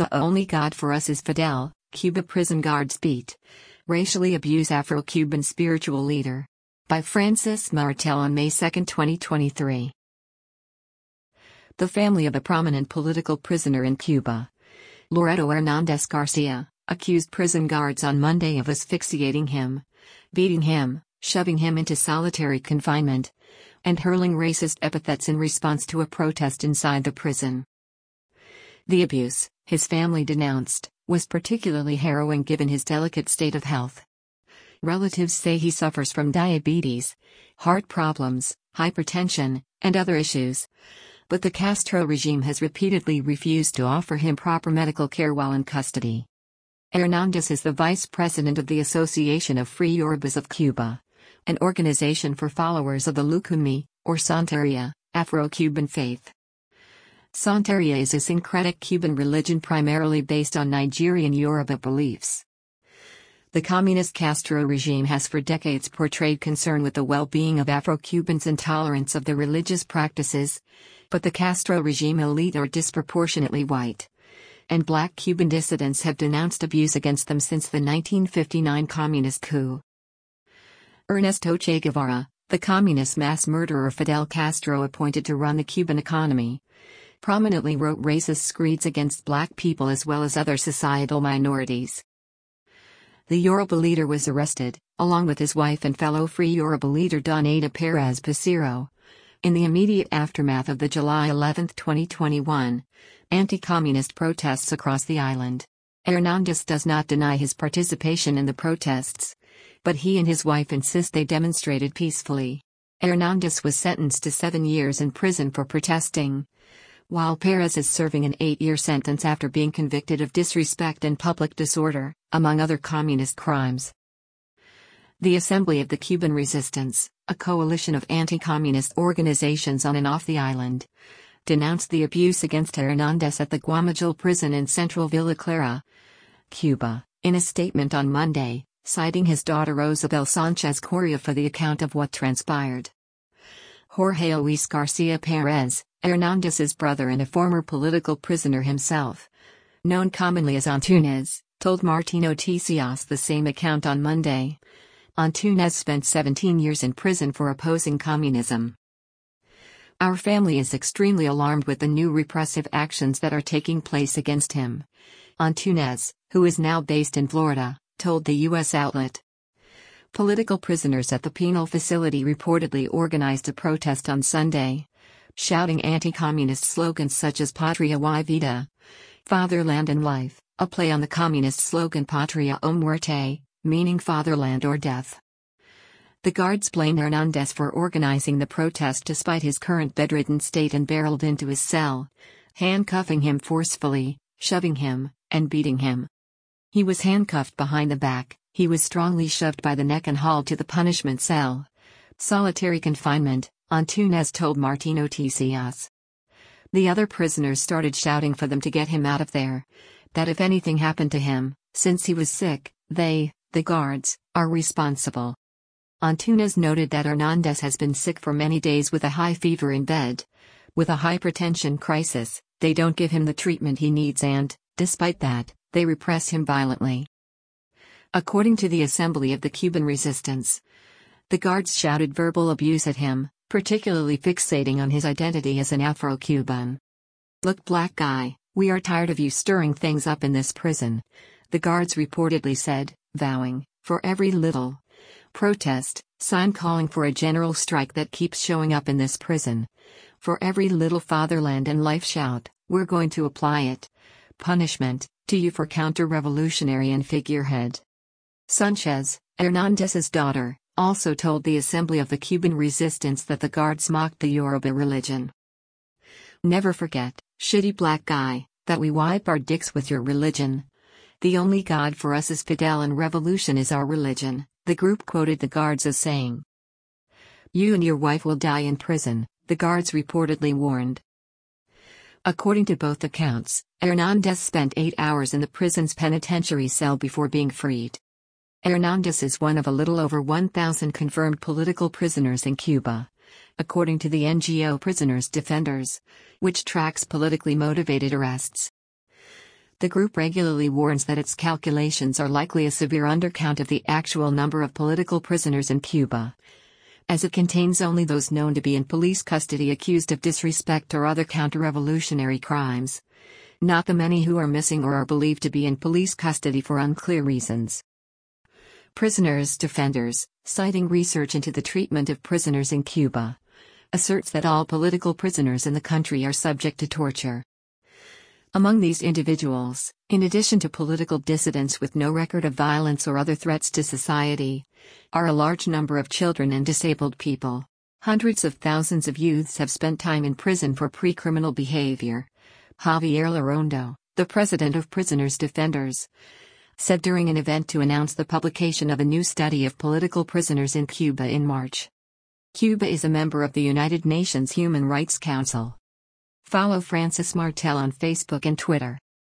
The only God for us is Fidel, Cuba prison guards beat. Racially abuse Afro-Cuban spiritual leader. By Francis Martel on May 2, 2023. The family of a prominent political prisoner in Cuba, Loreto Hernandez Garcia, accused prison guards on Monday of asphyxiating him, beating him, shoving him into solitary confinement, and hurling racist epithets in response to a protest inside the prison. The abuse, his family denounced, was particularly harrowing given his delicate state of health. Relatives say he suffers from diabetes, heart problems, hypertension, and other issues. But the Castro regime has repeatedly refused to offer him proper medical care while in custody. Hernandez is the vice president of the Association of Free Yorubas of Cuba, an organization for followers of the Lucumí, or Santeria, Afro-Cuban faith. Santeria is a syncretic Cuban religion primarily based on Nigerian Yoruba beliefs. The communist Castro regime has for decades portrayed concern with the well-being of Afro-Cubans and tolerance of their religious practices, but the Castro regime elite are disproportionately white, and black Cuban dissidents have denounced abuse against them since the 1959 communist coup. Ernesto Che Guevara, the communist mass murderer Fidel Castro appointed to run the Cuban economy, prominently wrote racist screeds against black people as well as other societal minorities. The Yoruba leader was arrested, along with his wife and fellow Free Yoruba leader Donata Perez Pacero, in the immediate aftermath of the July 11, 2021, anti-communist protests across the island. Hernandez does not deny his participation in the protests, but he and his wife insist they demonstrated peacefully. Hernandez was sentenced to 7 years in prison for protesting, while Perez is serving an 8-year sentence after being convicted of disrespect and public disorder, among other communist crimes. The Assembly of the Cuban Resistance, a coalition of anti-communist organizations on and off the island, denounced the abuse against Hernandez at the Guamajul prison in central Villa Clara, Cuba, in a statement on Monday, citing his daughter Rosabel Sanchez Coria for the account of what transpired. Jorge Luis Garcia Perez, Hernandez's brother and a former political prisoner himself, known commonly as Antunes, told Martín Noticias the same account on Monday. Antunes spent 17 years in prison for opposing communism. Our family is extremely alarmed with the new repressive actions that are taking place against him, Antunes, who is now based in Florida, told the U.S. outlet. Political prisoners at the penal facility reportedly organized a protest on Sunday, shouting anti-communist slogans such as Patria y Vida, Fatherland and Life, a play on the communist slogan Patria o Muerte, meaning fatherland or death. The guards blamed Hernandez for organizing the protest despite his current bedridden state and barreled into his cell, handcuffing him forcefully, shoving him, and beating him. He was handcuffed behind the back, he was strongly shoved by the neck and hauled to the punishment cell. Solitary confinement, Antunes told Martín Noticias. The other prisoners started shouting for them to get him out of there, that if anything happened to him, since he was sick, they, the guards, are responsible. Antunes noted that Hernandez has been sick for many days with a high fever in bed. With a hypertension crisis, they don't give him the treatment he needs and, despite that, they repress him violently. According to the Assembly of the Cuban Resistance, the guards shouted verbal abuse at him, particularly fixating on his identity as an Afro-Cuban. "Look, black guy, we are tired of you stirring things up in this prison," the guards reportedly said, vowing, for every little protest sign calling for a general strike that keeps showing up in this prison, for every little fatherland and life shout, we're going to apply it, punishment, to you for counter-revolutionary and figurehead. Sanchez, Hernandez's daughter, also told the Assembly of the Cuban Resistance that the guards mocked the Yoruba religion. "Never forget, shitty black guy, that we wipe our dicks with your religion. The only God for us is Fidel and revolution is our religion," the group quoted the guards as saying. "You and your wife will die in prison," the guards reportedly warned. According to both accounts, Hernandez spent 8 hours in the prison's penitentiary cell before being freed. Hernandez is one of a little over 1,000 confirmed political prisoners in Cuba, according to the NGO Prisoners Defenders, which tracks politically motivated arrests. The group regularly warns that its calculations are likely a severe undercount of the actual number of political prisoners in Cuba, as it contains only those known to be in police custody accused of disrespect or other counter-revolutionary crimes, not the many who are missing or are believed to be in police custody for unclear reasons. Prisoners' Defenders, citing research into the treatment of prisoners in Cuba, asserts that all political prisoners in the country are subject to torture. Among these individuals, in addition to political dissidents with no record of violence or other threats to society, are a large number of children and disabled people. Hundreds of thousands of youths have spent time in prison for pre-criminal behavior, Javier Larrondo, the president of Prisoners' Defenders, said during an event to announce the publication of a new study of political prisoners in Cuba in March. Cuba is a member of the United Nations Human Rights Council. Follow Francis Martel on Facebook and Twitter.